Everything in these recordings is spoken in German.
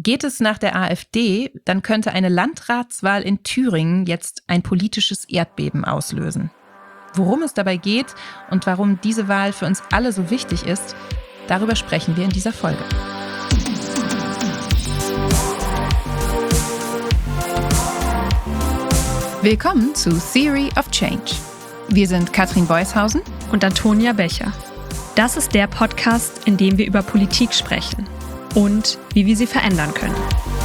Geht es nach der AfD, dann könnte eine Landratswahl in Thüringen jetzt ein politisches Erdbeben auslösen. Worum es dabei geht und warum diese Wahl für uns alle so wichtig ist, darüber sprechen wir in dieser Folge. Willkommen zu Theory of Change. Wir sind Katrin Beushausen und Antonia Becher. Das ist der Podcast, in dem wir über Politik sprechen und wie wir sie verändern können.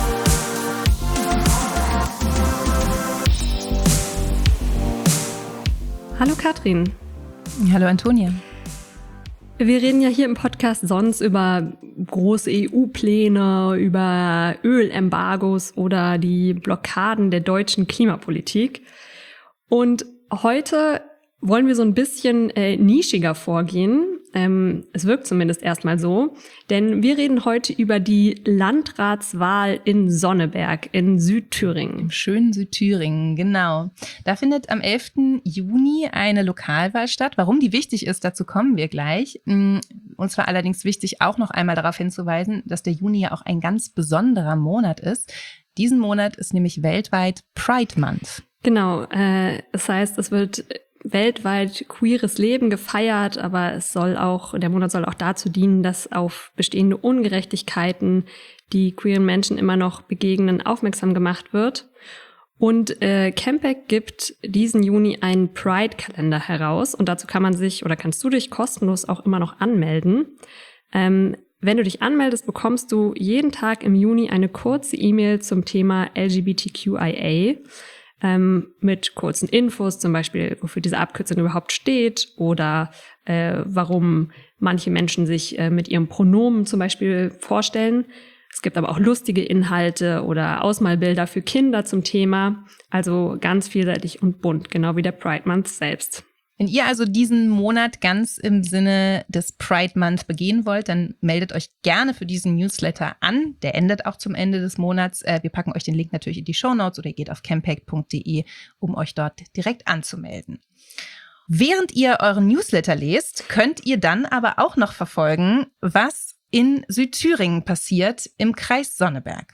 Hallo Katrin. Hallo Antonia. Wir reden ja hier im Podcast sonst über große EU-Pläne, über Ölembargos oder die Blockaden der deutschen Klimapolitik. Und heute wollen wir so ein bisschen nischiger vorgehen. Es wirkt zumindest erstmal so, denn wir reden heute über die Landratswahl in Sonneberg in Südthüringen. Im schönen Südthüringen, genau. Da findet am 11. Juni eine Lokalwahl statt. Warum die wichtig ist, dazu kommen wir gleich. Uns war allerdings wichtig, auch noch einmal darauf hinzuweisen, dass der Juni ja auch ein ganz besonderer Monat ist. Diesen Monat ist nämlich weltweit Pride Month. Genau, das heißt, es wird weltweit queeres Leben gefeiert, aber der Monat soll auch dazu dienen, dass auf bestehende Ungerechtigkeiten, die queeren Menschen immer noch begegnen, aufmerksam gemacht wird. Und Campact gibt diesen Juni einen Pride-Kalender heraus und dazu kannst du dich kostenlos auch immer noch anmelden. Wenn du dich anmeldest, bekommst du jeden Tag im Juni eine kurze E-Mail zum Thema LGBTQIA, mit kurzen Infos, zum Beispiel, wofür diese Abkürzung überhaupt steht oder warum manche Menschen sich mit ihrem Pronomen zum Beispiel vorstellen. Es gibt aber auch lustige Inhalte oder Ausmalbilder für Kinder zum Thema, also ganz vielseitig und bunt, genau wie der Pride Month selbst. Wenn ihr also diesen Monat ganz im Sinne des Pride Month begehen wollt, dann meldet euch gerne für diesen Newsletter an. Der endet auch zum Ende des Monats. Wir packen euch den Link natürlich in die Shownotes oder ihr geht auf campact.de, um euch dort direkt anzumelden. Während ihr euren Newsletter lest, könnt ihr dann aber auch noch verfolgen, was in Südthüringen passiert im Kreis Sonneberg.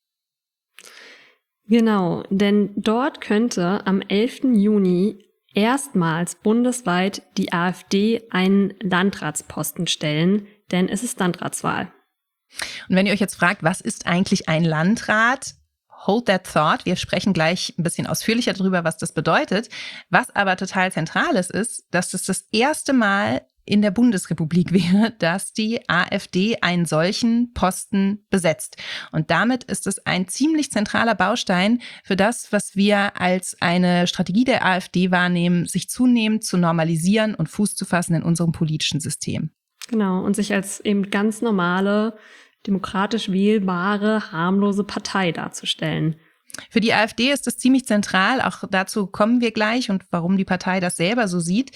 Genau, denn dort könnte am 11. Juni erstmals bundesweit die AfD einen Landratsposten stellen, denn es ist Landratswahl. Und wenn ihr euch jetzt fragt, was ist eigentlich ein Landrat? Hold that thought. Wir sprechen gleich ein bisschen ausführlicher darüber, was das bedeutet. Was aber total zentral ist, dass das erste Mal in der Bundesrepublik wäre, dass die AfD einen solchen Posten besetzt. Und damit ist es ein ziemlich zentraler Baustein für das, was wir als eine Strategie der AfD wahrnehmen, sich zunehmend zu normalisieren und Fuß zu fassen in unserem politischen System. Genau, und sich als eben ganz normale, demokratisch wählbare, harmlose Partei darzustellen. Für die AfD ist das ziemlich zentral, auch dazu kommen wir gleich und warum die Partei das selber so sieht.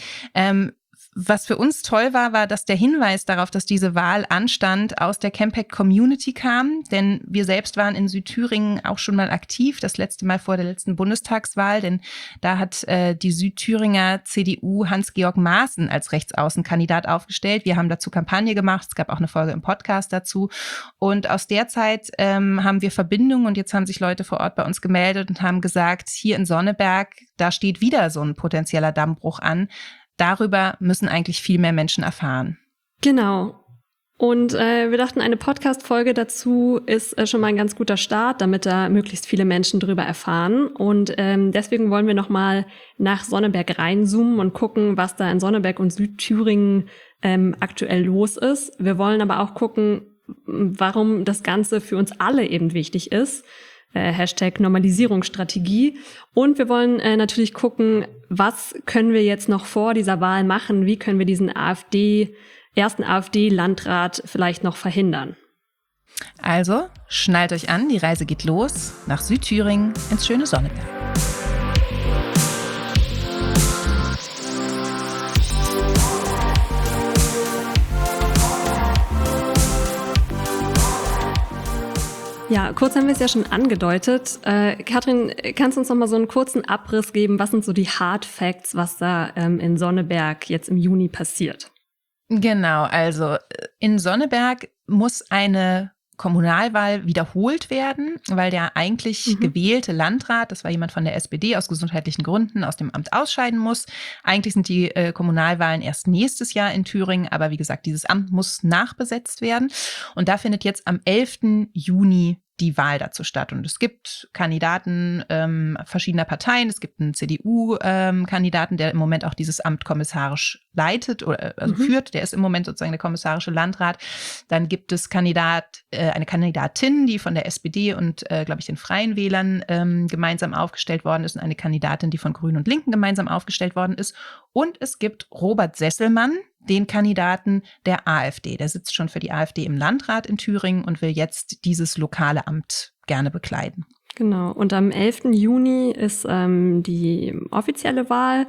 Was für uns toll war, dass der Hinweis darauf, dass diese Wahl anstand, aus der Campact-Community kam. Denn wir selbst waren in Südthüringen auch schon mal aktiv, das letzte Mal vor der letzten Bundestagswahl. Denn da hat die Südthüringer CDU Hans-Georg Maaßen als Rechtsaußenkandidat aufgestellt. Wir haben dazu Kampagne gemacht. Es gab auch eine Folge im Podcast dazu. Und aus der Zeit haben wir Verbindungen. Und jetzt haben sich Leute vor Ort bei uns gemeldet und haben gesagt, hier in Sonneberg, da steht wieder so ein potenzieller Dammbruch an. Darüber müssen eigentlich viel mehr Menschen erfahren. Genau. Und wir dachten, eine Podcast-Folge dazu ist schon mal ein ganz guter Start, damit da möglichst viele Menschen drüber erfahren. Und deswegen wollen wir nochmal nach Sonneberg reinzoomen und gucken, was da in Sonneberg und Südthüringen aktuell los ist. Wir wollen aber auch gucken, warum das Ganze für uns alle eben wichtig ist. Hashtag Normalisierungsstrategie. Und wir wollen natürlich gucken, was können wir jetzt noch vor dieser Wahl machen? Wie können wir diesen ersten AfD-Landrat vielleicht noch verhindern? Also, schnallt euch an, die Reise geht los nach Südthüringen ins schöne Sonneberg. Ja, kurz haben wir es ja schon angedeutet. Katrin, kannst du uns noch mal so einen kurzen Abriss geben? Was sind so die Hard Facts, was da in Sonneberg jetzt im Juni passiert? Genau, also in Sonneberg muss eine Kommunalwahl wiederholt werden, weil der eigentlich gewählte Landrat, das war jemand von der SPD, aus gesundheitlichen Gründen aus dem Amt ausscheiden muss. Eigentlich sind die Kommunalwahlen erst nächstes Jahr in Thüringen, aber wie gesagt, dieses Amt muss nachbesetzt werden. Und da findet jetzt am 11. Juni die Wahl dazu statt. Und es gibt Kandidaten verschiedener Parteien. Es gibt einen CDU-Kandidaten, der im Moment auch dieses Amt kommissarisch leitet oder führt. Der ist im Moment sozusagen der kommissarische Landrat. Dann gibt es eine Kandidatin, die von der SPD und, glaube ich, den Freien Wählern gemeinsam aufgestellt worden ist und eine Kandidatin, die von Grünen und Linken gemeinsam aufgestellt worden ist. Und es gibt Robert Sesselmann, den Kandidaten der AfD. Der sitzt schon für die AfD im Landrat in Thüringen und will jetzt dieses lokale Amt gerne bekleiden. Genau. Und am 11. Juni ist die offizielle Wahl.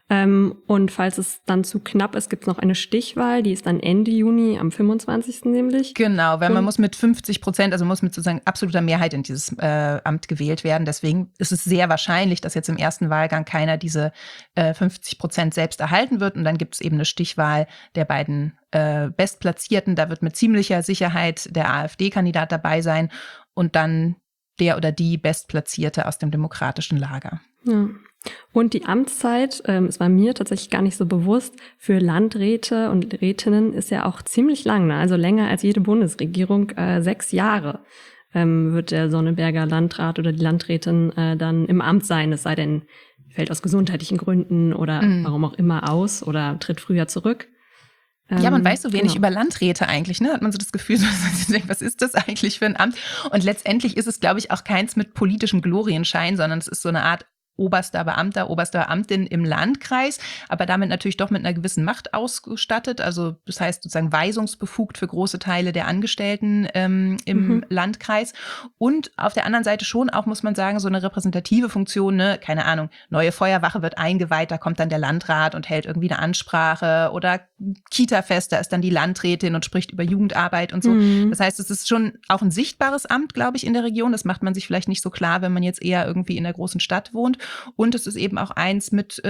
Und falls es dann zu knapp ist, gibt es noch eine Stichwahl. Die ist dann Ende Juni, am 25. nämlich. Genau, weil man muss mit 50%, also muss mit sozusagen absoluter Mehrheit in dieses Amt gewählt werden. Deswegen ist es sehr wahrscheinlich, dass jetzt im ersten Wahlgang keiner diese 50% selbst erhalten wird. Und dann gibt es eben eine Stichwahl der beiden Bestplatzierten. Da wird mit ziemlicher Sicherheit der AfD-Kandidat dabei sein und dann der oder die Bestplatzierte aus dem demokratischen Lager. Ja. Und die Amtszeit, es war mir tatsächlich gar nicht so bewusst, für Landräte und Rätinnen ist ja auch ziemlich lang, ne? Also länger als jede Bundesregierung, 6 Jahre wird der Sonneberger Landrat oder die Landrätin dann im Amt sein, es sei denn, fällt aus gesundheitlichen Gründen oder warum auch immer aus oder tritt früher zurück. Ja, man weiß so wenig über Landräte eigentlich, ne? Hat man so das Gefühl, dass man sich denkt, was ist das eigentlich für ein Amt? Und letztendlich ist es, glaube ich, auch keins mit politischem Glorienschein, sondern es ist so eine Art oberster Beamter, oberste Beamtin im Landkreis, aber damit natürlich doch mit einer gewissen Macht ausgestattet. Also das heißt sozusagen weisungsbefugt für große Teile der Angestellten im Landkreis. Und auf der anderen Seite schon auch, muss man sagen, so eine repräsentative Funktion, ne? Keine Ahnung, neue Feuerwache wird eingeweiht, da kommt dann der Landrat und hält irgendwie eine Ansprache oder Kita-Fest, da ist dann die Landrätin und spricht über Jugendarbeit und so. Das heißt, es ist schon auch ein sichtbares Amt, glaube ich, in der Region. Das macht man sich vielleicht nicht so klar, wenn man jetzt eher irgendwie in der großen Stadt wohnt. Und es ist eben auch eins mit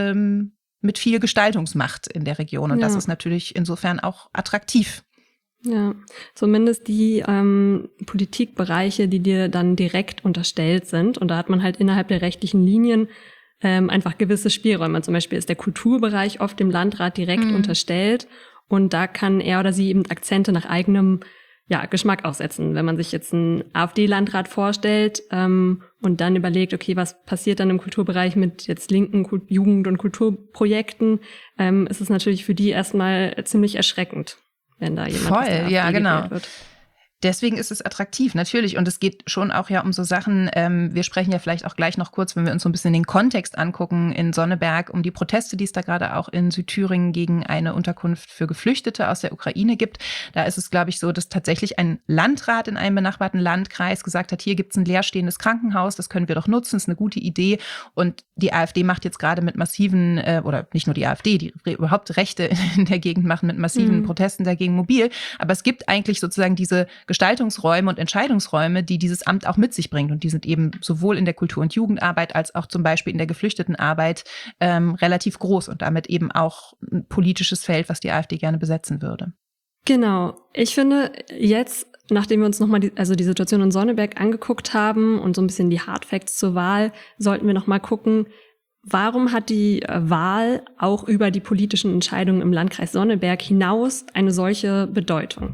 viel Gestaltungsmacht in der Region. Und das ist natürlich insofern auch attraktiv. Ja, zumindest die Politikbereiche, die dir dann direkt unterstellt sind. Und da hat man halt innerhalb der rechtlichen Linien einfach gewisse Spielräume. Zum Beispiel ist der Kulturbereich oft dem Landrat direkt unterstellt. Und da kann er oder sie eben Akzente nach eigenem Geschmack aussetzen. Wenn man sich jetzt einen AfD-Landrat vorstellt und dann überlegt, okay, was passiert dann im Kulturbereich mit jetzt linken Jugend- und Kulturprojekten, ist es natürlich für die erstmal ziemlich erschreckend, wenn da jemand aus der AfD gewählt wird. Deswegen ist es attraktiv, natürlich. Und es geht schon auch ja um so Sachen, wir sprechen ja vielleicht auch gleich noch kurz, wenn wir uns so ein bisschen den Kontext angucken in Sonneberg, um die Proteste, die es da gerade auch in Südthüringen gegen eine Unterkunft für Geflüchtete aus der Ukraine gibt. Da ist es, glaube ich, so, dass tatsächlich ein Landrat in einem benachbarten Landkreis gesagt hat, hier gibt es ein leerstehendes Krankenhaus, das können wir doch nutzen, ist eine gute Idee. Und die AfD macht jetzt gerade mit massiven, oder nicht nur die AfD, die überhaupt Rechte in der Gegend machen mit massiven Protesten dagegen mobil. Aber es gibt eigentlich sozusagen diese Gestaltungsräume und Entscheidungsräume, die dieses Amt auch mit sich bringt. Und die sind eben sowohl in der Kultur- und Jugendarbeit als auch zum Beispiel in der Geflüchtetenarbeit relativ groß und damit eben auch ein politisches Feld, was die AfD gerne besetzen würde. Genau. Ich finde jetzt, nachdem wir uns nochmal die Situation in Sonneberg angeguckt haben und so ein bisschen die Hardfacts zur Wahl, sollten wir nochmal gucken, warum hat die Wahl auch über die politischen Entscheidungen im Landkreis Sonneberg hinaus eine solche Bedeutung?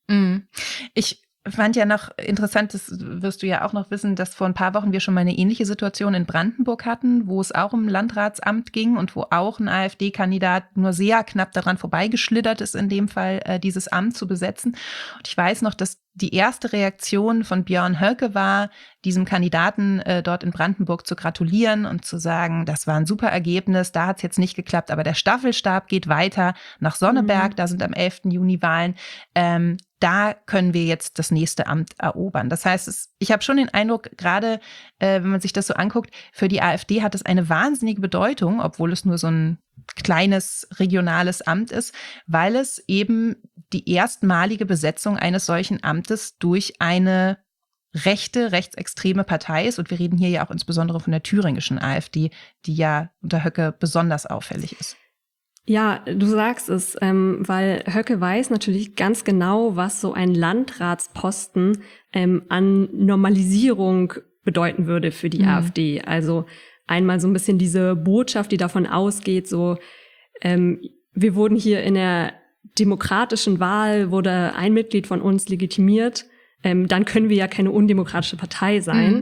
Ich fand ja noch interessant, das wirst du ja auch noch wissen, dass vor ein paar Wochen wir schon mal eine ähnliche Situation in Brandenburg hatten, wo es auch um Landratsamt ging und wo auch ein AfD-Kandidat nur sehr knapp daran vorbeigeschlittert ist, in dem Fall dieses Amt zu besetzen. Und ich weiß noch, dass die erste Reaktion von Björn Höcke war, diesem Kandidaten dort in Brandenburg zu gratulieren und zu sagen, das war ein super Ergebnis, da hat es jetzt nicht geklappt, aber der Staffelstab geht weiter nach Sonneberg, da sind am 11. Juni Wahlen. Da können wir jetzt das nächste Amt erobern. Das heißt, ich habe schon den Eindruck, gerade wenn man sich das so anguckt, für die AfD hat es eine wahnsinnige Bedeutung, obwohl es nur so ein kleines regionales Amt ist, weil es eben die erstmalige Besetzung eines solchen Amtes durch eine rechtsextreme Partei ist. Und wir reden hier ja auch insbesondere von der thüringischen AfD, die ja unter Höcke besonders auffällig ist. Ja, du sagst es, weil Höcke weiß natürlich ganz genau, was so ein Landratsposten an Normalisierung bedeuten würde für die AfD. Also einmal so ein bisschen diese Botschaft, die davon ausgeht, so wir wurden hier in der demokratischen Wahl, wurde ein Mitglied von uns legitimiert, dann können wir ja keine undemokratische Partei sein.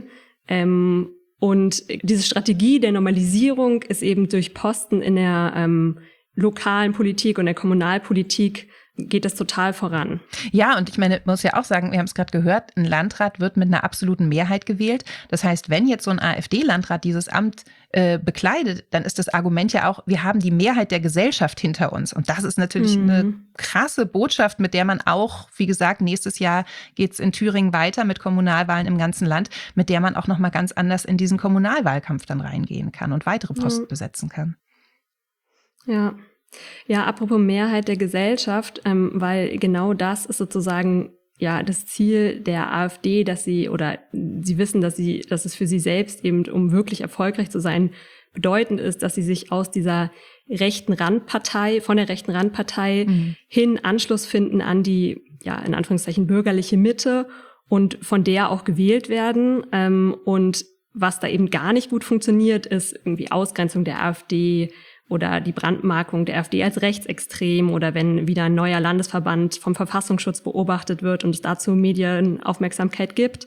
Und diese Strategie der Normalisierung ist eben durch Posten in der lokalen Politik und der Kommunalpolitik geht das total voran. Ja, und ich meine, man muss ja auch sagen, wir haben es gerade gehört, ein Landrat wird mit einer absoluten Mehrheit gewählt. Das heißt, wenn jetzt so ein AfD-Landrat dieses Amt bekleidet, dann ist das Argument ja auch, wir haben die Mehrheit der Gesellschaft hinter uns. Und das ist natürlich eine krasse Botschaft, mit der man auch, wie gesagt, nächstes Jahr geht's in Thüringen weiter mit Kommunalwahlen im ganzen Land, mit der man auch nochmal ganz anders in diesen Kommunalwahlkampf dann reingehen kann und weitere Posten besetzen kann. Ja. Ja, apropos Mehrheit der Gesellschaft, weil genau das ist sozusagen ja das Ziel der AfD, dass sie wissen, dass es für sie selbst eben, um wirklich erfolgreich zu sein, bedeutend ist, dass sie sich aus dieser von der rechten Randpartei hin Anschluss finden an die, ja, in Anführungszeichen bürgerliche Mitte und von der auch gewählt werden. Und was da eben gar nicht gut funktioniert, ist irgendwie Ausgrenzung der AfD, oder die Brandmarkung der AfD als rechtsextrem oder wenn wieder ein neuer Landesverband vom Verfassungsschutz beobachtet wird und es dazu Medienaufmerksamkeit gibt,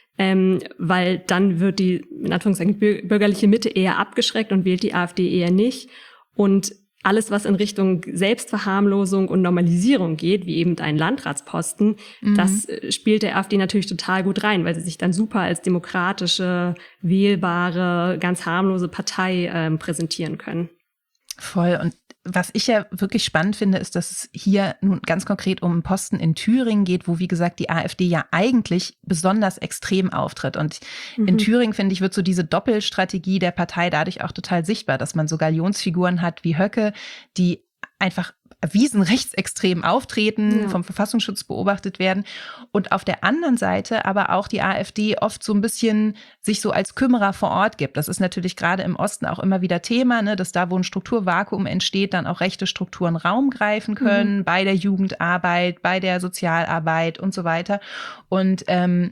weil dann wird die, in Anführungszeichen, bürgerliche Mitte eher abgeschreckt und wählt die AfD eher nicht. Und alles, was in Richtung Selbstverharmlosung und Normalisierung geht, wie eben ein Landratsposten, das spielt der AfD natürlich total gut rein, weil sie sich dann super als demokratische, wählbare, ganz harmlose Partei präsentieren können. Voll. Und was ich ja wirklich spannend finde, ist, dass es hier nun ganz konkret um einen Posten in Thüringen geht, wo, wie gesagt, die AfD ja eigentlich besonders extrem auftritt. Und in Thüringen, finde ich, wird so diese Doppelstrategie der Partei dadurch auch total sichtbar, dass man so Galionsfiguren hat wie Höcke, die einfach erwiesen rechtsextrem auftreten, vom Verfassungsschutz beobachtet werden und auf der anderen Seite aber auch die AfD oft so ein bisschen sich so als Kümmerer vor Ort gibt. Das ist natürlich gerade im Osten auch immer wieder Thema, ne, dass da, wo ein Strukturvakuum entsteht, dann auch rechte Strukturen Raum greifen können, bei der Jugendarbeit, bei der Sozialarbeit und so weiter. Und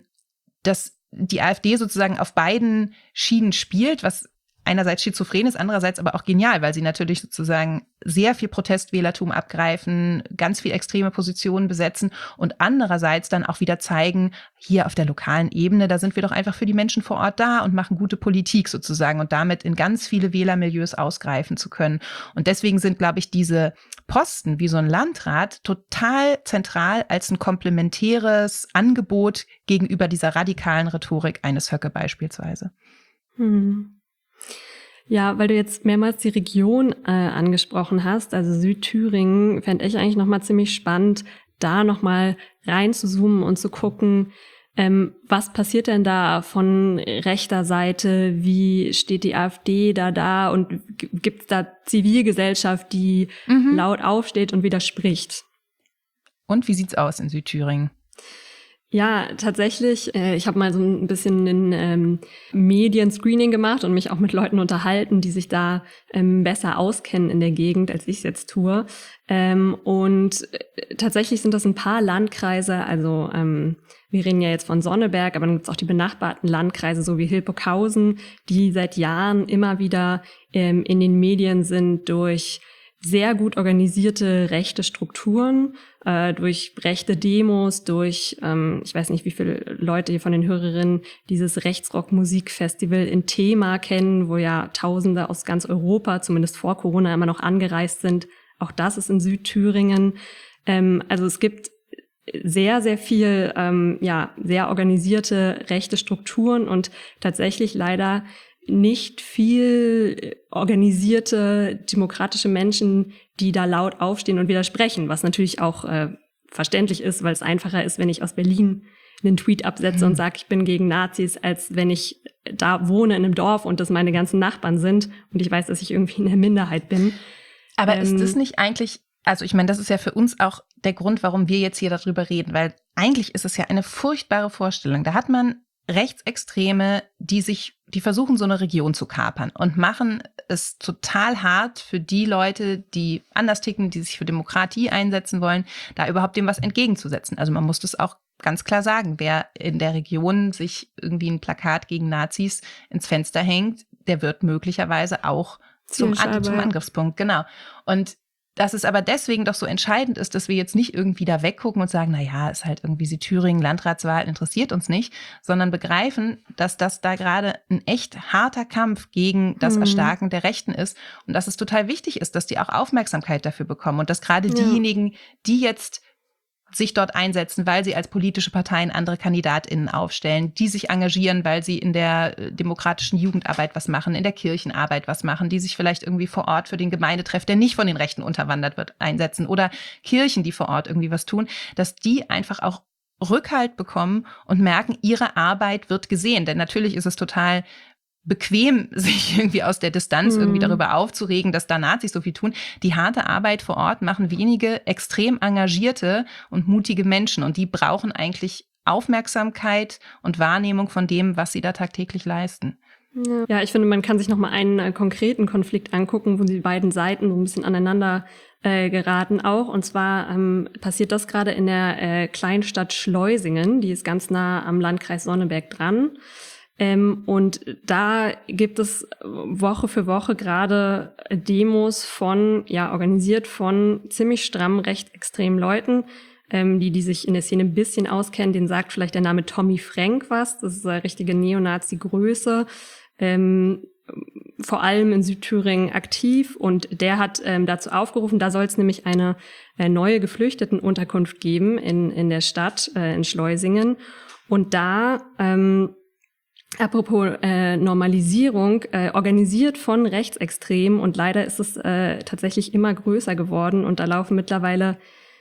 dass die AfD sozusagen auf beiden Schienen spielt, was einerseits schizophren ist, andererseits aber auch genial, weil sie natürlich sozusagen sehr viel Protestwählertum abgreifen, ganz viel extreme Positionen besetzen und andererseits dann auch wieder zeigen, hier auf der lokalen Ebene, da sind wir doch einfach für die Menschen vor Ort da und machen gute Politik sozusagen und damit in ganz viele Wählermilieus ausgreifen zu können. Und deswegen sind, glaube ich, diese Posten wie so ein Landrat total zentral als ein komplementäres Angebot gegenüber dieser radikalen Rhetorik eines Höcke beispielsweise. Ja, weil du jetzt mehrmals die Region angesprochen hast, also Südthüringen, fände ich eigentlich nochmal ziemlich spannend, da nochmal reinzuzoomen und zu gucken, was passiert denn da von rechter Seite, wie steht die AfD da und gibt es da Zivilgesellschaft, die laut aufsteht und widerspricht? Und wie sieht's aus in Südthüringen? Ja, tatsächlich. Ich habe mal so ein bisschen ein Medienscreening gemacht und mich auch mit Leuten unterhalten, die sich da besser auskennen in der Gegend, als ich es jetzt tue. Und tatsächlich sind das ein paar Landkreise, also wir reden ja jetzt von Sonneberg, aber dann gibt es auch die benachbarten Landkreise, so wie Hildburghausen, die seit Jahren immer wieder in den Medien sind durch sehr gut organisierte rechte Strukturen, durch rechte Demos, durch, ich weiß nicht, wie viele Leute hier von den Hörerinnen dieses Rechtsrock-Musikfestival in Thema kennen, wo ja Tausende aus ganz Europa, zumindest vor Corona, immer noch angereist sind. Auch das ist in Südthüringen. Also es gibt sehr, sehr viel, sehr organisierte rechte Strukturen und tatsächlich leider nicht viel organisierte, demokratische Menschen, die da laut aufstehen und widersprechen, was natürlich auch verständlich ist, weil es einfacher ist, wenn ich aus Berlin einen Tweet absetze und sage, ich bin gegen Nazis, als wenn ich da wohne in einem Dorf und das meine ganzen Nachbarn sind und ich weiß, dass ich irgendwie in der Minderheit bin. Aber ist das nicht eigentlich, also ich meine, das ist ja für uns auch der Grund, warum wir jetzt hier darüber reden, weil eigentlich ist es ja eine furchtbare Vorstellung. Da hat man Rechtsextreme, die versuchen, so eine Region zu kapern und machen es total hart für die Leute, die anders ticken, die sich für Demokratie einsetzen wollen, da überhaupt dem was entgegenzusetzen. Also man muss das auch ganz klar sagen, wer in der Region sich irgendwie ein Plakat gegen Nazis ins Fenster hängt, der wird möglicherweise auch zum Angriffspunkt. Genau. Und dass es aber deswegen doch so entscheidend ist, dass wir jetzt nicht irgendwie da weggucken und sagen, na ja, ist halt irgendwie Thüringen, Landratswahl, interessiert uns nicht, sondern begreifen, dass das da gerade ein echt harter Kampf gegen das Erstarken der Rechten ist und dass es total wichtig ist, dass die auch Aufmerksamkeit dafür bekommen und dass gerade diejenigen, die jetzt sich dort einsetzen, weil sie als politische Parteien andere KandidatInnen aufstellen, die sich engagieren, weil sie in der demokratischen Jugendarbeit was machen, in der Kirchenarbeit was machen, die sich vielleicht irgendwie vor Ort für den Gemeindetreff, der nicht von den Rechten unterwandert wird, einsetzen oder Kirchen, die vor Ort irgendwie was tun, dass die einfach auch Rückhalt bekommen und merken, ihre Arbeit wird gesehen. Denn natürlich ist es total bequem, sich irgendwie aus der Distanz irgendwie darüber aufzuregen, dass da Nazis so viel tun. Die harte Arbeit vor Ort machen wenige extrem engagierte und mutige Menschen und die brauchen eigentlich Aufmerksamkeit und Wahrnehmung von dem, was sie da tagtäglich leisten. Ja, ich finde, man kann sich noch mal einen konkreten Konflikt angucken, wo die beiden Seiten so ein bisschen aneinander geraten auch. Und zwar passiert das gerade in der Kleinstadt Schleusingen, die ist ganz nah am Landkreis Sonneberg dran. Und da gibt es Woche für Woche gerade Demos organisiert von ziemlich stramm rechtsextremen Leuten, die sich in der Szene ein bisschen auskennen. Denen sagt vielleicht der Name Tommy Frank was. Das ist eine richtige Neonazi-Größe, vor allem in Südthüringen aktiv. Und der hat dazu aufgerufen, da soll es nämlich eine neue Geflüchtetenunterkunft geben in der Stadt, in Schleusingen. Und da apropos Normalisierung, organisiert von Rechtsextremen und leider ist es tatsächlich immer größer geworden und da laufen mittlerweile,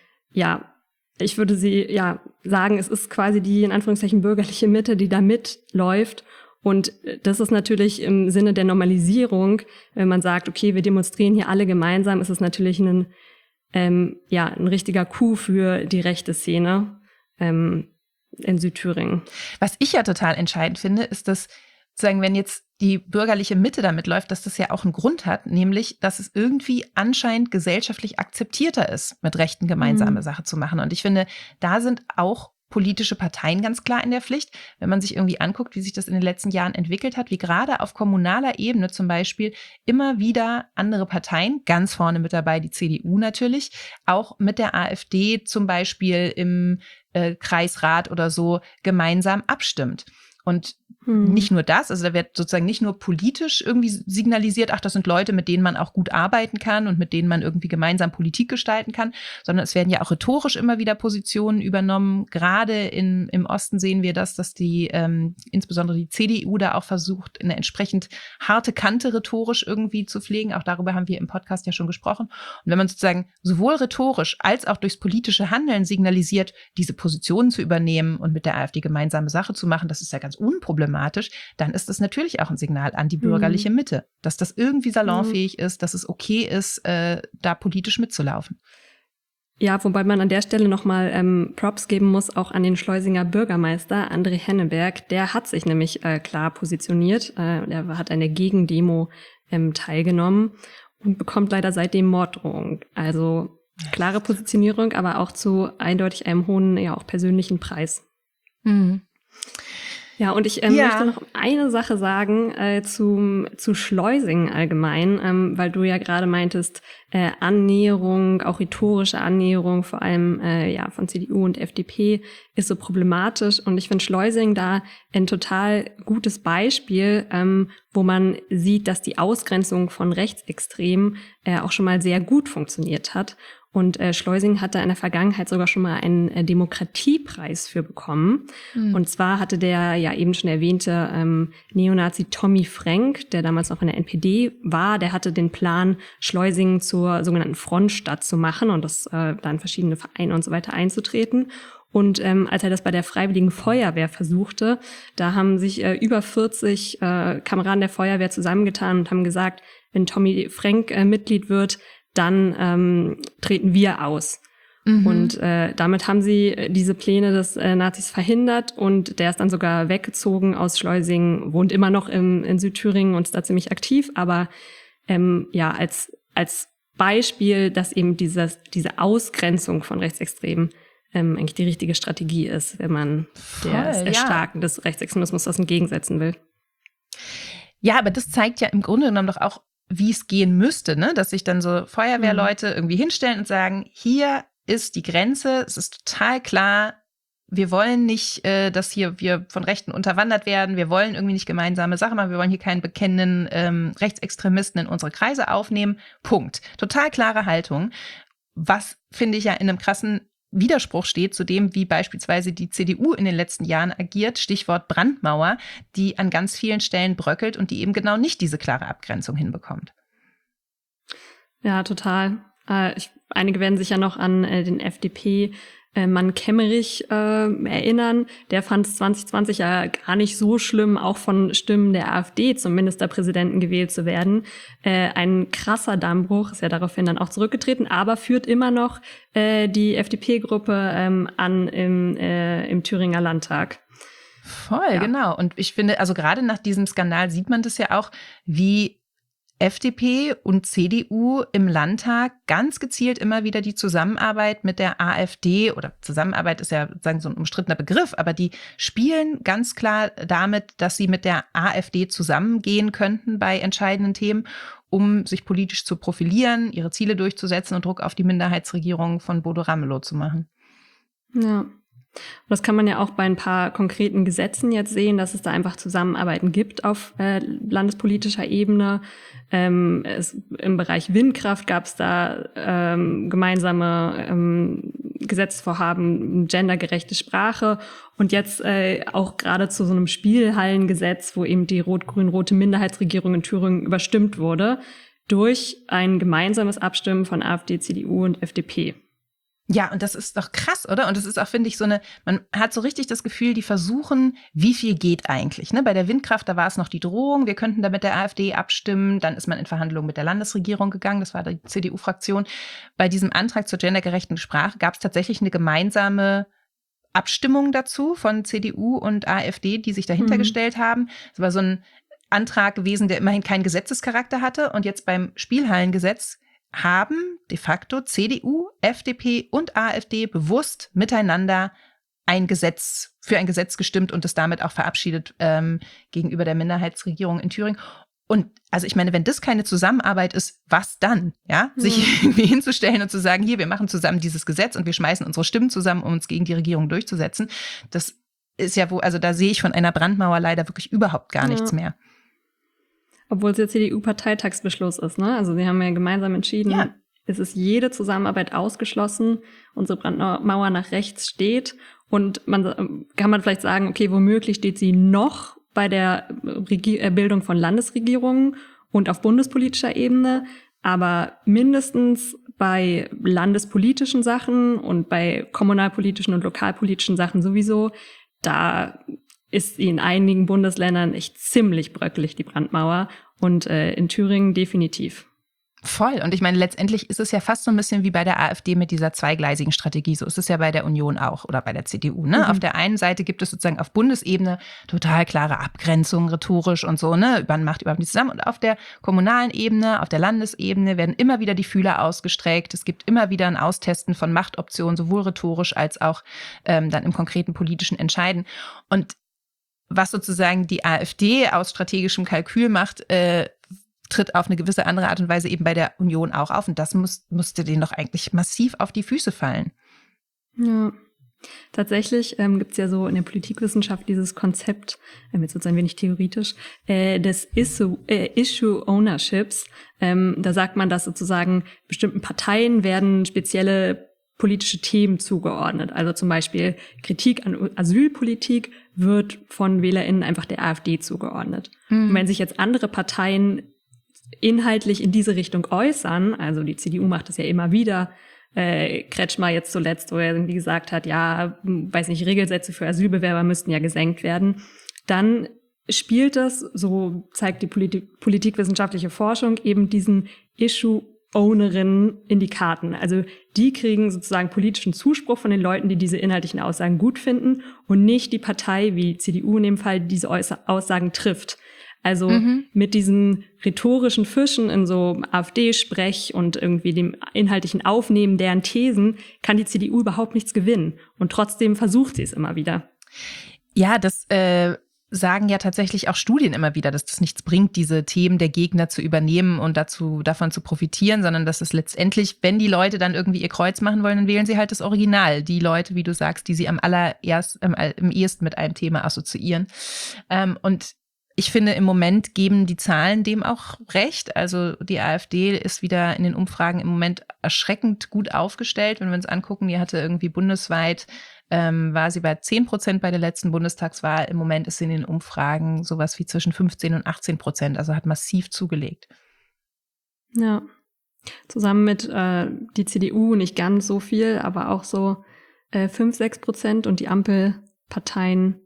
ich würde sagen, es ist quasi die in Anführungszeichen bürgerliche Mitte, die da mitläuft und das ist natürlich im Sinne der Normalisierung, wenn man sagt, okay, wir demonstrieren hier alle gemeinsam, ist es natürlich ein richtiger Coup für die rechte Szene. In Südthüringen. Was ich ja total entscheidend finde, ist, dass sozusagen, wenn jetzt die bürgerliche Mitte damit läuft, dass das ja auch einen Grund hat, nämlich, dass es irgendwie anscheinend gesellschaftlich akzeptierter ist, mit Rechten gemeinsame Sache zu machen. Und ich finde, da sind auch politische Parteien ganz klar in der Pflicht. Wenn man sich irgendwie anguckt, wie sich das in den letzten Jahren entwickelt hat, wie gerade auf kommunaler Ebene zum Beispiel immer wieder andere Parteien, ganz vorne mit dabei die CDU natürlich, auch mit der AfD zum Beispiel im Kreisrat oder so gemeinsam abstimmt. Und nicht nur das, also da wird sozusagen nicht nur politisch irgendwie signalisiert, ach, das sind Leute, mit denen man auch gut arbeiten kann und mit denen man irgendwie gemeinsam Politik gestalten kann, sondern es werden ja auch rhetorisch immer wieder Positionen übernommen. Gerade im Osten sehen wir das, dass insbesondere die CDU da auch versucht, eine entsprechend harte Kante rhetorisch irgendwie zu pflegen. Auch darüber haben wir im Podcast ja schon gesprochen. Und wenn man sozusagen sowohl rhetorisch als auch durchs politische Handeln signalisiert, diese Positionen zu übernehmen und mit der AfD gemeinsame Sache zu machen, das ist ja ganz unproblematisch, dann ist das natürlich auch ein Signal an die bürgerliche Mitte, dass das irgendwie salonfähig ist, dass es okay ist, da politisch mitzulaufen. Ja, wobei man an der Stelle nochmal Props geben muss, auch an den Schleusinger Bürgermeister André Henneberg. Der hat sich nämlich klar positioniert. Er hat an der Gegendemo teilgenommen und bekommt leider seitdem Morddrohungen. Also klare Positionierung, aber auch zu eindeutig einem hohen, auch persönlichen Preis. Ja, und ich möchte noch eine Sache sagen zu Schleusingen allgemein, weil du ja gerade meintest, Annäherung, auch rhetorische Annäherung, vor allem von CDU und FDP, ist so problematisch. Und ich finde Schleusingen da ein total gutes Beispiel, wo man sieht, dass die Ausgrenzung von Rechtsextremen auch schon mal sehr gut funktioniert hat. Und Schleusingen hatte in der Vergangenheit sogar schon mal einen Demokratiepreis für bekommen. Und zwar hatte der ja eben schon erwähnte Neonazi Tommy Frank, der damals noch in der NPD war, der hatte den Plan, Schleusingen zur sogenannten Frontstadt zu machen und das dann verschiedene Vereine und so weiter einzutreten. Und als er das bei der Freiwilligen Feuerwehr versuchte, da haben sich über 40 Kameraden der Feuerwehr zusammengetan und haben gesagt, wenn Tommy Frank Mitglied wird, dann treten wir aus. Und damit haben sie diese Pläne des Nazis verhindert und der ist dann sogar weggezogen aus Schleusing, wohnt immer noch in Südthüringen und ist da ziemlich aktiv, aber als Beispiel, dass eben diese Ausgrenzung von Rechtsextremen eigentlich die richtige Strategie ist, wenn man das Erstarken des Rechtsextremismus entgegensetzen will. Ja, aber das zeigt ja im Grunde genommen doch auch, wie es gehen müsste, ne? Dass sich dann so Feuerwehrleute irgendwie hinstellen und sagen, hier ist die Grenze, es ist total klar, wir wollen nicht, dass hier wir von Rechten unterwandert werden, wir wollen irgendwie nicht gemeinsame Sachen machen, wir wollen hier keinen bekennenden Rechtsextremisten in unsere Kreise aufnehmen, Punkt. Total klare Haltung, was, finde ich, ja in einem krassen Widerspruch steht zu dem, wie beispielsweise die CDU in den letzten Jahren agiert, Stichwort Brandmauer, die an ganz vielen Stellen bröckelt und die eben genau nicht diese klare Abgrenzung hinbekommt. Ja, total. Einige werden sich ja noch an den FDP-Mann Kemmerich erinnern. Der fand es 2020 ja gar nicht so schlimm, auch von Stimmen der AfD zum Ministerpräsidenten gewählt zu werden. Ein krasser Dammbruch, ist ja daraufhin dann auch zurückgetreten, aber führt immer noch die FDP-Gruppe an im Thüringer Landtag. Voll, genau. Und ich finde, also gerade nach diesem Skandal sieht man das ja auch, wie FDP und CDU im Landtag ganz gezielt immer wieder die Zusammenarbeit mit der AfD, oder Zusammenarbeit ist ja sozusagen so ein umstrittener Begriff, aber die spielen ganz klar damit, dass sie mit der AfD zusammengehen könnten bei entscheidenden Themen, um sich politisch zu profilieren, ihre Ziele durchzusetzen und Druck auf die Minderheitsregierung von Bodo Ramelow zu machen. Ja. Und das kann man ja auch bei ein paar konkreten Gesetzen jetzt sehen, dass es da einfach Zusammenarbeiten gibt auf landespolitischer Ebene. Im Bereich Windkraft gab es da gemeinsame Gesetzesvorhaben, gendergerechte Sprache und jetzt auch gerade zu so einem Spielhallengesetz, wo eben die rot-grün-rote Minderheitsregierung in Thüringen überstimmt wurde, durch ein gemeinsames Abstimmen von AfD, CDU und FDP. Ja, und das ist doch krass, oder? Und das ist auch, finde ich, man hat so richtig das Gefühl, die versuchen, wie viel geht eigentlich, ne? Bei der Windkraft, da war es noch die Drohung, wir könnten da mit der AfD abstimmen, dann ist man in Verhandlungen mit der Landesregierung gegangen, das war die CDU-Fraktion. Bei diesem Antrag zur gendergerechten Sprache gab es tatsächlich eine gemeinsame Abstimmung dazu von CDU und AfD, die sich dahinter gestellt haben. Es war so ein Antrag gewesen, der immerhin keinen Gesetzescharakter hatte, und jetzt beim Spielhallengesetz haben de facto CDU, FDP und AfD bewusst miteinander für ein Gesetz gestimmt und es damit auch verabschiedet gegenüber der Minderheitsregierung in Thüringen. Und also ich meine, wenn das keine Zusammenarbeit ist, was dann? Ja, sich irgendwie hinzustellen und zu sagen, hier, wir machen zusammen dieses Gesetz und wir schmeißen unsere Stimmen zusammen, um uns gegen die Regierung durchzusetzen. Das ist ja also da sehe ich von einer Brandmauer leider wirklich überhaupt gar nichts mehr. Obwohl es der CDU-Parteitagsbeschluss ist, ne? Also sie haben ja gemeinsam entschieden, es ist jede Zusammenarbeit ausgeschlossen, unsere Brandmauer nach rechts steht und kann man vielleicht sagen, okay, womöglich steht sie noch bei der Bildung von Landesregierungen und auf bundespolitischer Ebene, aber mindestens bei landespolitischen Sachen und bei kommunalpolitischen und lokalpolitischen Sachen sowieso, da ist sie in einigen Bundesländern echt ziemlich bröckelig, die Brandmauer. Und in Thüringen definitiv. Voll. Und ich meine, letztendlich ist es ja fast so ein bisschen wie bei der AfD mit dieser zweigleisigen Strategie. So ist es ja bei der Union auch oder bei der CDU. Ne? Auf der einen Seite gibt es sozusagen auf Bundesebene total klare Abgrenzungen, rhetorisch und so, ne? Man macht überhaupt nicht zusammen. Und auf der kommunalen Ebene, auf der Landesebene werden immer wieder die Fühler ausgestreckt. Es gibt immer wieder ein Austesten von Machtoptionen, sowohl rhetorisch als auch dann im konkreten politischen Entscheiden. Und was sozusagen die AfD aus strategischem Kalkül macht, tritt auf eine gewisse andere Art und Weise eben bei der Union auch auf. Und das musste denen doch eigentlich massiv auf die Füße fallen. Ja, tatsächlich gibt es ja so in der Politikwissenschaft dieses Konzept, jetzt wird es ein wenig theoretisch, des Issue Ownerships. Da sagt man, dass sozusagen bestimmten Parteien werden spezielle politische Themen zugeordnet. Also zum Beispiel Kritik an Asylpolitik wird von WählerInnen einfach der AfD zugeordnet. Und wenn sich jetzt andere Parteien inhaltlich in diese Richtung äußern, also die CDU macht das ja immer wieder, Kretschmer jetzt zuletzt, wo er irgendwie gesagt hat, ja, weiß nicht, Regelsätze für Asylbewerber müssten ja gesenkt werden, dann spielt das, so zeigt die politikwissenschaftliche Forschung, eben diesen Issue Ownerinnen in die Karten. Also die kriegen sozusagen politischen Zuspruch von den Leuten, die diese inhaltlichen Aussagen gut finden und nicht die Partei wie CDU in dem Fall, die diese Aussagen trifft. Also mit diesen rhetorischen Fischen in so AfD-Sprech und irgendwie dem inhaltlichen Aufnehmen deren Thesen kann die CDU überhaupt nichts gewinnen. Und trotzdem versucht sie es immer wieder. Ja, das sagen ja tatsächlich auch Studien immer wieder, dass das nichts bringt, diese Themen der Gegner zu übernehmen und davon zu profitieren, sondern dass es letztendlich, wenn die Leute dann irgendwie ihr Kreuz machen wollen, dann wählen sie halt das Original. Die Leute, wie du sagst, die sie am ehesten mit einem Thema assoziieren. Und ich finde, im Moment geben die Zahlen dem auch recht. Also die AfD ist wieder in den Umfragen im Moment erschreckend gut aufgestellt. Wenn wir uns angucken, die hatte irgendwie bundesweit, war sie bei 10% bei der letzten Bundestagswahl. Im Moment ist sie in den Umfragen sowas wie zwischen 15% und 18%. Also hat massiv zugelegt. Ja, zusammen mit die CDU nicht ganz so viel, aber auch so 5-6% und die Ampelparteien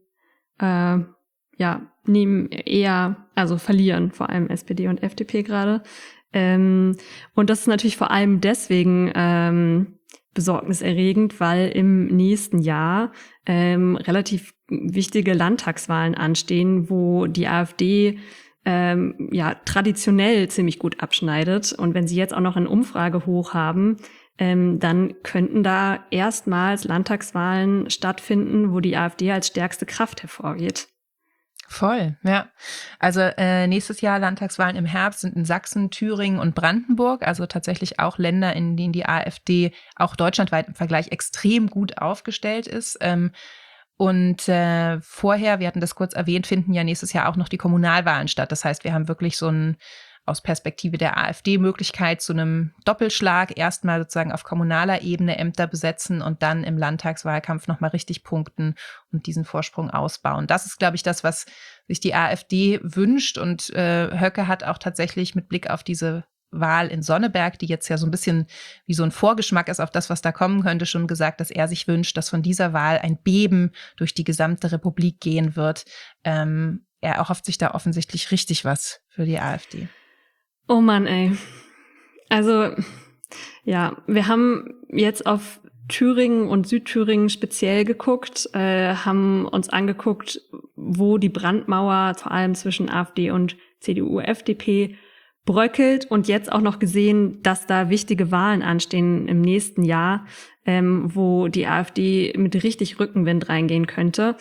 nehmen eher, also verlieren, vor allem SPD und FDP gerade. Und das ist natürlich vor allem deswegen besorgniserregend, weil im nächsten Jahr relativ wichtige Landtagswahlen anstehen, wo die AfD traditionell ziemlich gut abschneidet. Und wenn sie jetzt auch noch eine Umfrage hoch haben, dann könnten da erstmals Landtagswahlen stattfinden, wo die AfD als stärkste Kraft hervorgeht. Voll, ja. Also nächstes Jahr Landtagswahlen im Herbst sind in Sachsen, Thüringen und Brandenburg, also tatsächlich auch Länder, in denen die AfD auch deutschlandweit im Vergleich extrem gut aufgestellt ist. Und vorher, wir hatten das kurz erwähnt, finden ja nächstes Jahr auch noch die Kommunalwahlen statt. Das heißt, wir haben wirklich so ein aus Perspektive der AfD Möglichkeit zu einem Doppelschlag, erstmal sozusagen auf kommunaler Ebene Ämter besetzen und dann im Landtagswahlkampf nochmal richtig punkten und diesen Vorsprung ausbauen. Das ist, glaube ich, das, was sich die AfD wünscht. Und Höcke hat auch tatsächlich mit Blick auf diese Wahl in Sonneberg, die jetzt ja so ein bisschen wie so ein Vorgeschmack ist auf das, was da kommen könnte, schon gesagt, dass er sich wünscht, dass von dieser Wahl ein Beben durch die gesamte Republik gehen wird. Er erhofft sich da offensichtlich richtig was für die AfD. Oh Mann, ey. Also, ja, wir haben jetzt auf Thüringen und Südthüringen speziell geguckt, haben uns angeguckt, wo die Brandmauer vor allem zwischen AfD und CDU, FDP bröckelt und jetzt auch noch gesehen, dass da wichtige Wahlen anstehen im nächsten Jahr, wo die AfD mit richtig Rückenwind reingehen könnte.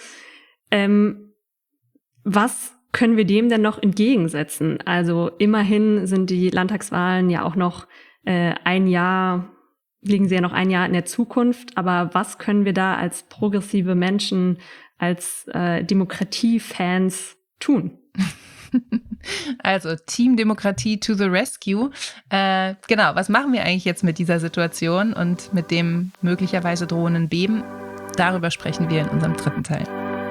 Was können wir dem denn noch entgegensetzen? Also immerhin sind die Landtagswahlen ja auch noch liegen sie ja noch ein Jahr in der Zukunft. Aber was können wir da als progressive Menschen, als Demokratiefans tun? Also Team Demokratie to the rescue. Genau, was machen wir eigentlich jetzt mit dieser Situation und mit dem möglicherweise drohenden Beben? Darüber sprechen wir in unserem dritten Teil.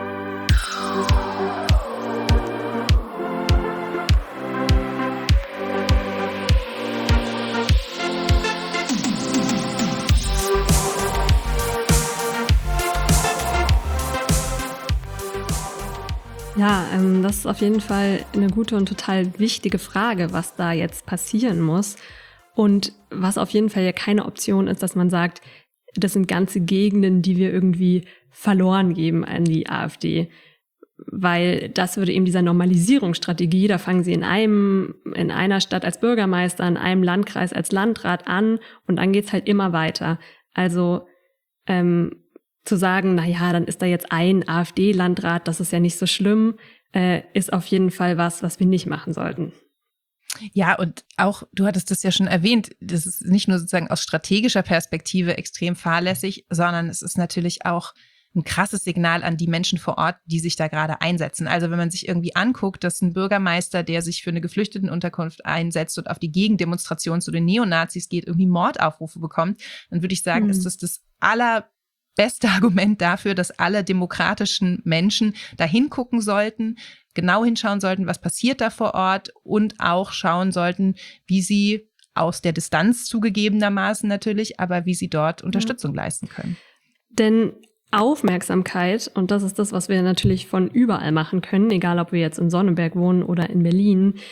Ja, das ist auf jeden Fall eine gute und total wichtige Frage, was da jetzt passieren muss. Und was auf jeden Fall ja keine Option ist, dass man sagt, das sind ganze Gegenden, die wir irgendwie verloren geben an die AfD. Weil das würde eben dieser Normalisierungsstrategie, da fangen sie in einer Stadt als Bürgermeister, in einem Landkreis als Landrat an und dann geht's halt immer weiter. Also zu sagen, na ja, dann ist da jetzt ein AfD-Landrat, das ist ja nicht so schlimm, ist auf jeden Fall was wir nicht machen sollten. Ja, und auch, du hattest das ja schon erwähnt, das ist nicht nur sozusagen aus strategischer Perspektive extrem fahrlässig, sondern es ist natürlich auch ein krasses Signal an die Menschen vor Ort, die sich da gerade einsetzen. Also wenn man sich irgendwie anguckt, dass ein Bürgermeister, der sich für eine Geflüchtetenunterkunft einsetzt und auf die Gegendemonstration zu den Neonazis geht, irgendwie Mordaufrufe bekommt, dann würde ich sagen, ist das allerbeste Argument dafür, dass alle demokratischen Menschen da hingucken sollten, genau hinschauen sollten, was passiert da vor Ort und auch schauen sollten, wie sie aus der Distanz zugegebenermaßen natürlich, aber wie sie dort Unterstützung leisten können. Denn Aufmerksamkeit, und das ist das, was wir natürlich von überall machen können, egal ob wir jetzt in Sonneberg wohnen oder in Berlin,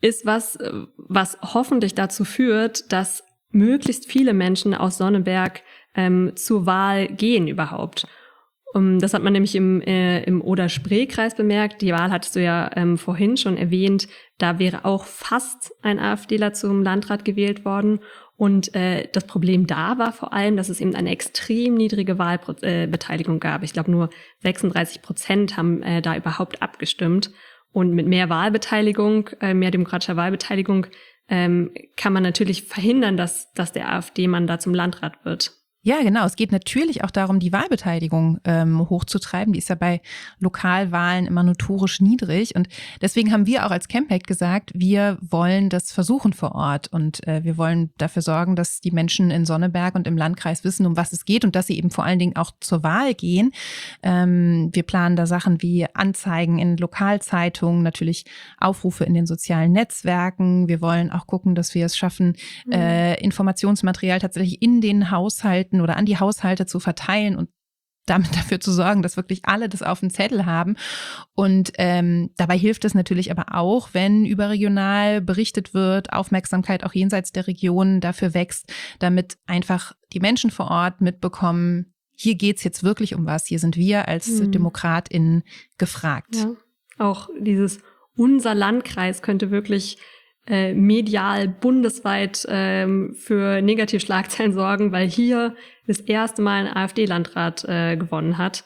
ist was hoffentlich dazu führt, dass möglichst viele Menschen aus Sonneberg zur Wahl gehen überhaupt. Das hat man nämlich im Oder-Spree-Kreis bemerkt. Die Wahl hattest du ja vorhin schon erwähnt. Da wäre auch fast ein AfDler zum Landrat gewählt worden. Und das Problem da war vor allem, dass es eben eine extrem niedrige Wahlbeteiligung gab. Ich glaube, nur 36% haben da überhaupt abgestimmt. Und mit mehr Wahlbeteiligung, mehr demokratischer Wahlbeteiligung, kann man natürlich verhindern, dass der AfD-Mann da zum Landrat wird. Ja, genau. Es geht natürlich auch darum, die Wahlbeteiligung hochzutreiben. Die ist ja bei Lokalwahlen immer notorisch niedrig. Und deswegen haben wir auch als Campact gesagt, wir wollen das versuchen vor Ort. Und wir wollen dafür sorgen, dass die Menschen in Sonneberg und im Landkreis wissen, um was es geht und dass sie eben vor allen Dingen auch zur Wahl gehen. Wir planen da Sachen wie Anzeigen in Lokalzeitungen, natürlich Aufrufe in den sozialen Netzwerken. Wir wollen auch gucken, dass wir es schaffen, Informationsmaterial tatsächlich in den Haushalten oder an die Haushalte zu verteilen und damit dafür zu sorgen, dass wirklich alle das auf dem Zettel haben. Und dabei hilft es natürlich aber auch, wenn überregional berichtet wird, Aufmerksamkeit auch jenseits der Region dafür wächst, damit einfach die Menschen vor Ort mitbekommen, hier geht's jetzt wirklich um was, hier sind wir als DemokratInnen gefragt. Ja. Auch dieses unser Landkreis könnte wirklich medial bundesweit für Negativschlagzeilen sorgen, weil hier das erste Mal ein AfD-Landrat gewonnen hat.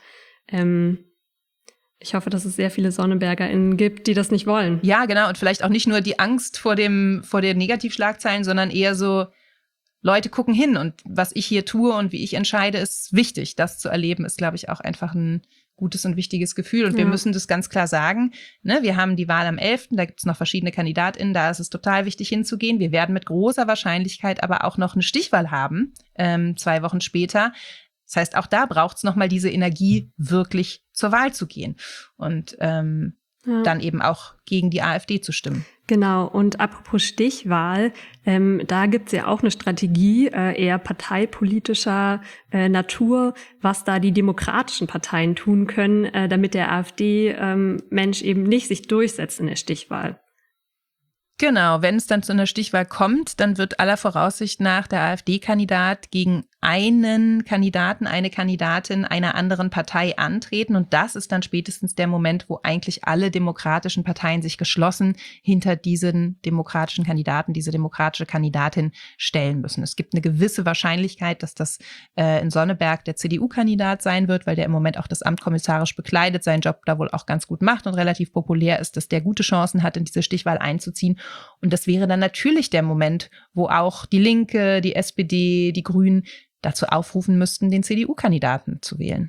Ich hoffe, dass es sehr viele SonnebergerInnen gibt, die das nicht wollen. Ja, genau. Und vielleicht auch nicht nur die Angst vor den Negativschlagzeilen, sondern eher so, Leute gucken hin und was ich hier tue und wie ich entscheide, ist wichtig. Das zu erleben ist, glaube ich, auch einfach ein gutes und wichtiges Gefühl. Und wir müssen das ganz klar sagen. Ne, wir haben die Wahl am 11., da gibt es noch verschiedene KandidatInnen, da ist es total wichtig hinzugehen. Wir werden mit großer Wahrscheinlichkeit aber auch noch eine Stichwahl haben, 2 Wochen später. Das heißt, auch da braucht es nochmal diese Energie, wirklich zur Wahl zu gehen und dann eben auch gegen die AfD zu stimmen. Genau, und apropos Stichwahl, da gibt's ja auch eine Strategie eher parteipolitischer Natur, was da die demokratischen Parteien tun können, damit der AfD-Mensch eben nicht sich durchsetzt in der Stichwahl. Genau, wenn es dann zu einer Stichwahl kommt, dann wird aller Voraussicht nach der AfD-Kandidat gegen einen Kandidaten, eine Kandidatin einer anderen Partei antreten. Und das ist dann spätestens der Moment, wo eigentlich alle demokratischen Parteien sich geschlossen hinter diesen demokratischen Kandidaten, diese demokratische Kandidatin stellen müssen. Es gibt eine gewisse Wahrscheinlichkeit, dass das in Sonneberg der CDU-Kandidat sein wird, weil der im Moment auch das Amt kommissarisch bekleidet, seinen Job da wohl auch ganz gut macht und relativ populär ist, dass der gute Chancen hat, in diese Stichwahl einzuziehen. Und das wäre dann natürlich der Moment, wo auch die Linke, die SPD, die Grünen dazu aufrufen müssten, den CDU-Kandidaten zu wählen.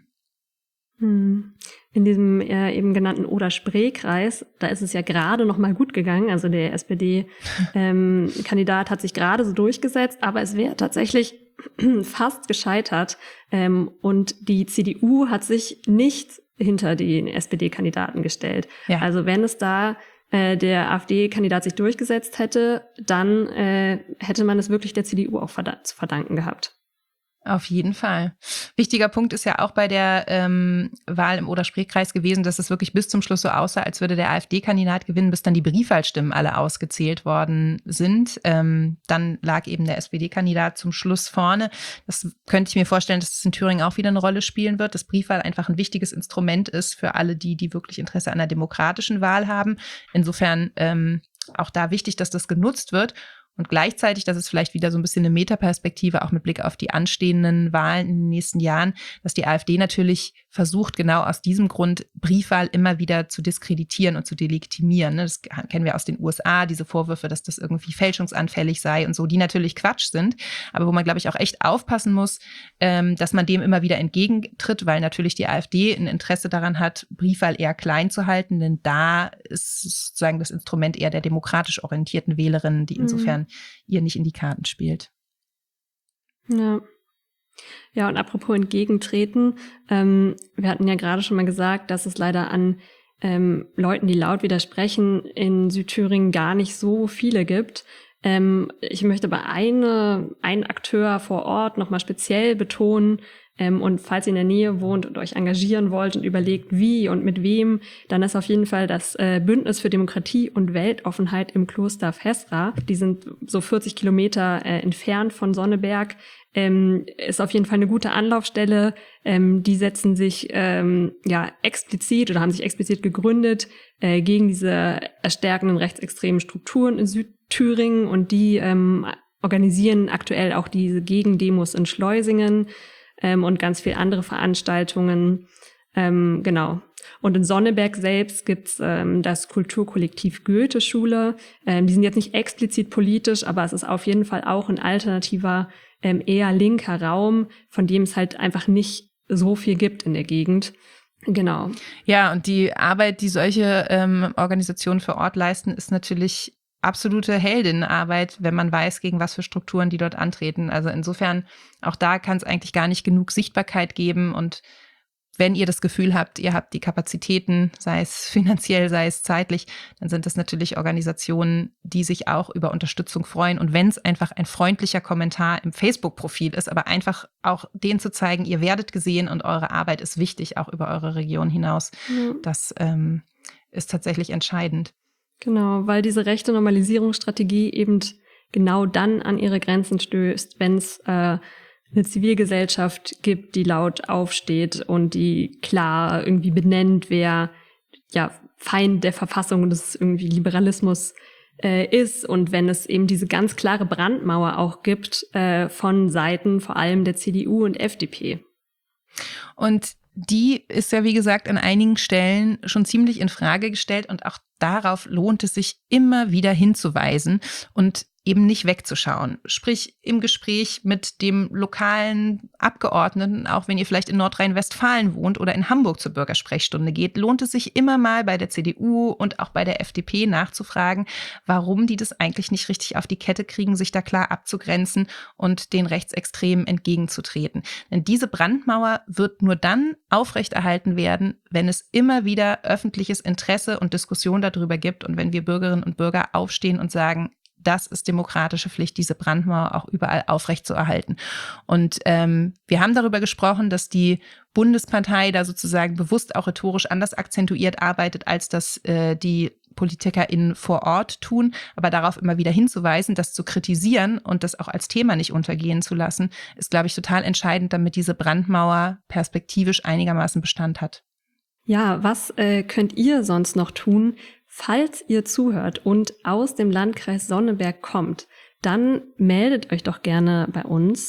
In diesem eben genannten Oder-Spree-Kreis, da ist es ja gerade noch mal gut gegangen. Also der SPD-Kandidat hat sich gerade so durchgesetzt, aber es wäre tatsächlich fast gescheitert. Und die CDU hat sich nicht hinter den SPD-Kandidaten gestellt. Ja. Also wenn es da der AfD-Kandidat sich durchgesetzt hätte, dann hätte man es wirklich der CDU auch zu verdanken gehabt. Auf jeden Fall. Wichtiger Punkt ist ja auch bei der Wahl im Oder-Spree-Kreis gewesen, dass es wirklich bis zum Schluss so aussah, als würde der AfD-Kandidat gewinnen, bis dann die Briefwahlstimmen alle ausgezählt worden sind. Dann lag eben der SPD-Kandidat zum Schluss vorne. Das könnte ich mir vorstellen, dass es in Thüringen auch wieder eine Rolle spielen wird, dass Briefwahl einfach ein wichtiges Instrument ist für alle, die wirklich Interesse an einer demokratischen Wahl haben. Insofern auch da wichtig, dass das genutzt wird. Und gleichzeitig, das ist vielleicht wieder so ein bisschen eine Metaperspektive, auch mit Blick auf die anstehenden Wahlen in den nächsten Jahren, dass die AfD natürlich versucht, genau aus diesem Grund Briefwahl immer wieder zu diskreditieren und zu delegitimieren. Das kennen wir aus den USA, diese Vorwürfe, dass das irgendwie fälschungsanfällig sei und so, die natürlich Quatsch sind, aber wo man, glaube ich, auch echt aufpassen muss, dass man dem immer wieder entgegentritt, weil natürlich die AfD ein Interesse daran hat, Briefwahl eher klein zu halten, denn da ist sozusagen das Instrument eher der demokratisch orientierten Wählerinnen, die insofern ihr nicht in die Karten spielt. Ja. Ja, und apropos entgegentreten, wir hatten ja gerade schon mal gesagt, dass es leider an Leuten, die laut widersprechen, in Südthüringen gar nicht so viele gibt. Ich möchte aber einen Akteur vor Ort nochmal speziell betonen, Und falls ihr in der Nähe wohnt und euch engagieren wollt und überlegt, wie und mit wem, dann ist auf jeden Fall das Bündnis für Demokratie und Weltoffenheit im Kloster Fäßra. Die sind so 40 Kilometer entfernt von Sonneberg. Ist auf jeden Fall eine gute Anlaufstelle. Die setzen sich explizit oder haben sich explizit gegründet gegen diese erstärkenden rechtsextremen Strukturen in Südthüringen, und die organisieren aktuell auch diese Gegendemos in Schleusingen und ganz viele andere Veranstaltungen. Genau. Und in Sonneberg selbst gibt's das Kulturkollektiv Goethe-Schule. Die sind jetzt nicht explizit politisch, aber es ist auf jeden Fall auch ein alternativer, eher linker Raum, von dem es halt einfach nicht so viel gibt in der Gegend. Genau. Ja, und die Arbeit, die solche Organisationen vor Ort leisten, ist natürlich absolute Heldinnenarbeit, wenn man weiß, gegen was für Strukturen die dort antreten. Also insofern, auch da kann es eigentlich gar nicht genug Sichtbarkeit geben. Und wenn ihr das Gefühl habt, ihr habt die Kapazitäten, sei es finanziell, sei es zeitlich, dann sind das natürlich Organisationen, die sich auch über Unterstützung freuen. Und wenn es einfach ein freundlicher Kommentar im Facebook-Profil ist, aber einfach auch denen zu zeigen, ihr werdet gesehen und eure Arbeit ist wichtig, auch über eure Region hinaus, das ist tatsächlich entscheidend. Genau, weil diese rechte Normalisierungsstrategie eben genau dann an ihre Grenzen stößt, wenn es eine Zivilgesellschaft gibt, die laut aufsteht und die klar irgendwie benennt, wer Feind der Verfassung des irgendwie Liberalismus ist, und wenn es eben diese ganz klare Brandmauer auch gibt von Seiten vor allem der CDU und FDP. Und die ist ja, wie gesagt, an einigen Stellen schon ziemlich in Frage gestellt, und auch darauf lohnt es sich immer wieder hinzuweisen und eben nicht wegzuschauen. Sprich, im Gespräch mit dem lokalen Abgeordneten, auch wenn ihr vielleicht in Nordrhein-Westfalen wohnt oder in Hamburg zur Bürgersprechstunde geht, lohnt es sich immer mal bei der CDU und auch bei der FDP nachzufragen, warum die das eigentlich nicht richtig auf die Kette kriegen, sich da klar abzugrenzen und den Rechtsextremen entgegenzutreten. Denn diese Brandmauer wird nur dann aufrechterhalten werden, wenn es immer wieder öffentliches Interesse und Diskussion darüber gibt und wenn wir Bürgerinnen und Bürger aufstehen und sagen, das ist demokratische Pflicht, diese Brandmauer auch überall aufrechtzuerhalten. Und wir haben darüber gesprochen, dass die Bundespartei da sozusagen bewusst auch rhetorisch anders akzentuiert arbeitet, als das die PolitikerInnen vor Ort tun. Aber darauf immer wieder hinzuweisen, das zu kritisieren und das auch als Thema nicht untergehen zu lassen, ist, glaube ich, total entscheidend, damit diese Brandmauer perspektivisch einigermaßen Bestand hat. Ja, was könnt ihr sonst noch tun? Falls ihr zuhört und aus dem Landkreis Sonneberg kommt, dann meldet euch doch gerne bei uns,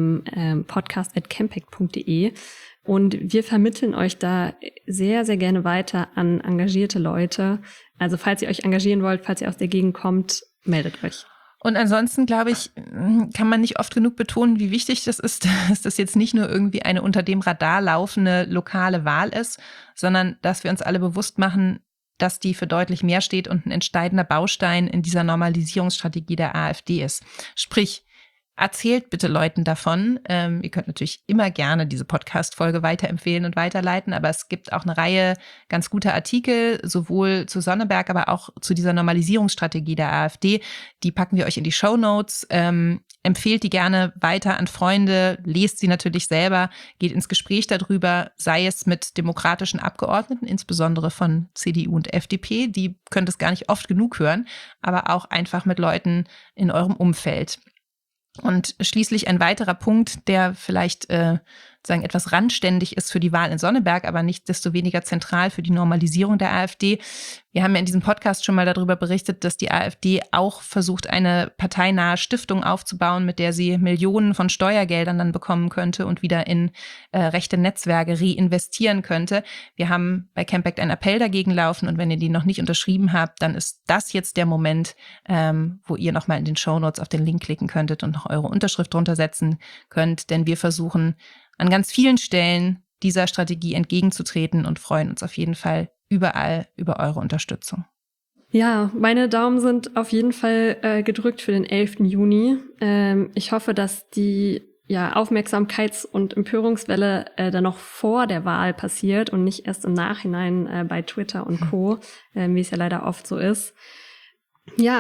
podcast@campact.de, und wir vermitteln euch da sehr, sehr gerne weiter an engagierte Leute. Also falls ihr euch engagieren wollt, falls ihr aus der Gegend kommt, meldet euch. Und ansonsten, glaube ich, kann man nicht oft genug betonen, wie wichtig das ist, dass das jetzt nicht nur irgendwie eine unter dem Radar laufende lokale Wahl ist, sondern dass wir uns alle bewusst machen, dass die für deutlich mehr steht und ein entscheidender Baustein in dieser Normalisierungsstrategie der AfD ist. Sprich, erzählt bitte Leuten davon. Ihr könnt natürlich immer gerne diese Podcast-Folge weiterempfehlen und weiterleiten, aber es gibt auch eine Reihe ganz guter Artikel, sowohl zu Sonneberg, aber auch zu dieser Normalisierungsstrategie der AfD. Die packen wir euch in die Shownotes. Empfehlt die gerne weiter an Freunde, lest sie natürlich selber, geht ins Gespräch darüber, sei es mit demokratischen Abgeordneten, insbesondere von CDU und FDP, die könnt es gar nicht oft genug hören, aber auch einfach mit Leuten in eurem Umfeld. Und schließlich ein weiterer Punkt, der vielleicht sagen etwas randständig ist für die Wahl in Sonneberg, aber nichtsdestoweniger zentral für die Normalisierung der AfD. Wir haben ja in diesem Podcast schon mal darüber berichtet, dass die AfD auch versucht, eine parteinahe Stiftung aufzubauen, mit der sie Millionen von Steuergeldern dann bekommen könnte und wieder in rechte Netzwerke reinvestieren könnte. Wir haben bei Campact einen Appell dagegen laufen, und wenn ihr den noch nicht unterschrieben habt, dann ist das jetzt der Moment, wo ihr nochmal in den Shownotes auf den Link klicken könntet und noch eure Unterschrift drunter setzen könnt, denn wir versuchen an ganz vielen Stellen dieser Strategie entgegenzutreten und freuen uns auf jeden Fall überall über eure Unterstützung. Ja, meine Daumen sind auf jeden Fall gedrückt für den 11. Juni. Ich hoffe, dass die Aufmerksamkeits- und Empörungswelle dann noch vor der Wahl passiert und nicht erst im Nachhinein bei Twitter und Co., wie es ja leider oft so ist. Ja,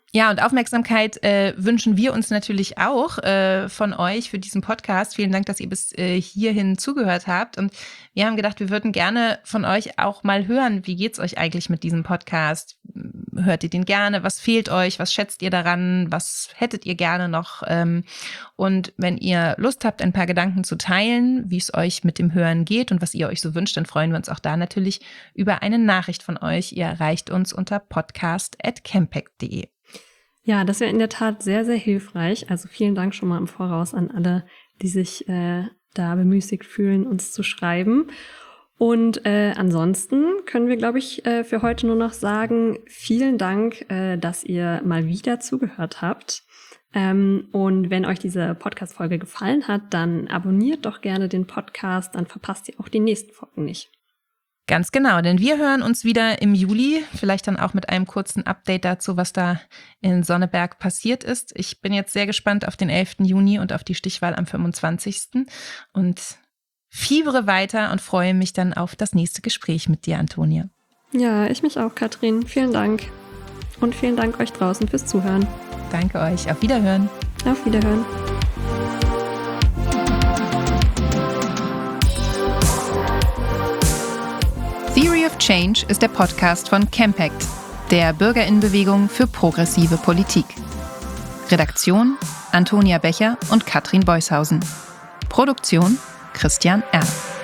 Ja, und Aufmerksamkeit wünschen wir uns natürlich auch von euch für diesen Podcast. Vielen Dank, dass ihr bis hierhin zugehört habt. Und wir haben gedacht, wir würden gerne von euch auch mal hören, wie geht's euch eigentlich mit diesem Podcast? Hört ihr den gerne? Was fehlt euch? Was schätzt ihr daran? Was hättet ihr gerne noch? Und wenn ihr Lust habt, ein paar Gedanken zu teilen, wie es euch mit dem Hören geht und was ihr euch so wünscht, dann freuen wir uns auch da natürlich über eine Nachricht von euch. Ihr erreicht uns unter podcast@campact.de. Ja, das wäre in der Tat sehr, sehr hilfreich. Also vielen Dank schon mal im Voraus an alle, die sich da bemüßigt fühlen, uns zu schreiben. Und ansonsten können wir, glaube ich, für heute nur noch sagen, vielen Dank, dass ihr mal wieder zugehört habt. Und wenn euch diese Podcast-Folge gefallen hat, dann abonniert doch gerne den Podcast, dann verpasst ihr auch die nächsten Folgen nicht. Ganz genau, denn wir hören uns wieder im Juli, vielleicht dann auch mit einem kurzen Update dazu, was da in Sonneberg passiert ist. Ich bin jetzt sehr gespannt auf den 11. Juni und auf die Stichwahl am 25. und fiebere weiter und freue mich dann auf das nächste Gespräch mit dir, Antonia. Ja, ich mich auch, Katrin. Vielen Dank. Und vielen Dank euch draußen fürs Zuhören. Danke euch. Auf Wiederhören. Auf Wiederhören. Theory of Change ist der Podcast von Campact, der BürgerInnenbewegung für progressive Politik. Redaktion Antonia Becher und Katrin Beushausen. Produktion Christian R.